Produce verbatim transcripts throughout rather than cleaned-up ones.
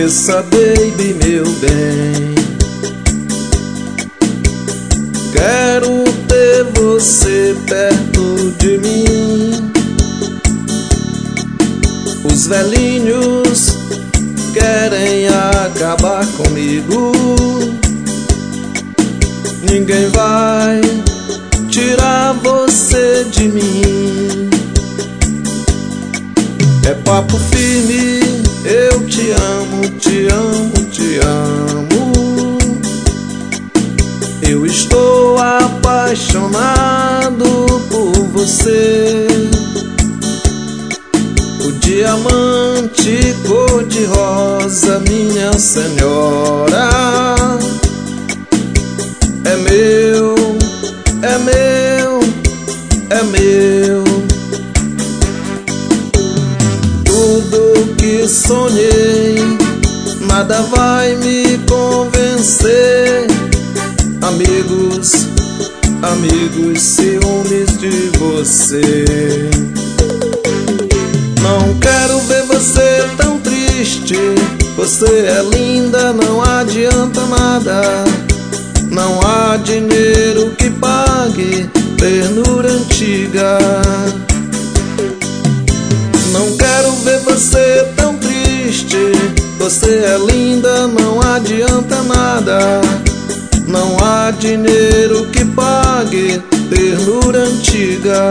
esqueça, baby, meu bem. Quero ter você perto de mim. Os velhinhos querem acabar comigo. Ninguém vai tirar você de mim. É papo firme, eu te amo, te amo, te amo. Eu estou apaixonado por você. O diamante cor-de-rosa, minha senhora, é meu, é meu, é meu. Tudo que sonhei, nada vai me convencer. Amigos, amigos, ciúmes de você. Não quero ver você tão triste. Você é linda, não adianta nada. Não há dinheiro que pague ternura antiga. Não quero ver você tão triste. Você é linda, não adianta nada. Não há dinheiro que pague ternura antiga.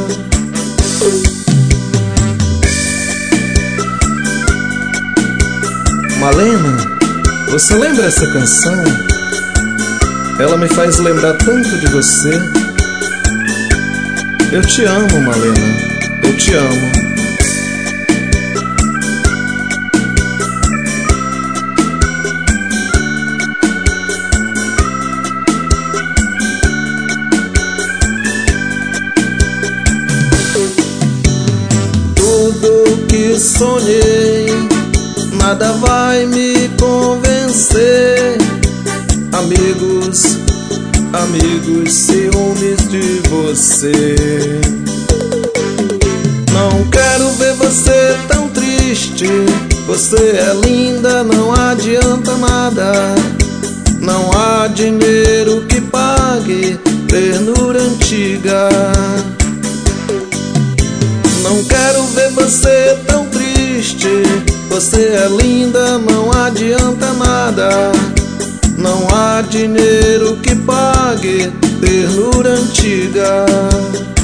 Malena, você lembra essa canção? Ela me faz lembrar tanto de você. Eu te amo, Malena, eu te amo. Tudo que sonhei, nada vai me convencer. Amigos, amigos, ciúmes de você. Não quero ver você tão triste. Você é linda, não adianta nada. Não há dinheiro que pague ternura antiga. Não quero ver você tão triste. Você é linda, não adianta nada. Não há dinheiro que pague ternura antiga.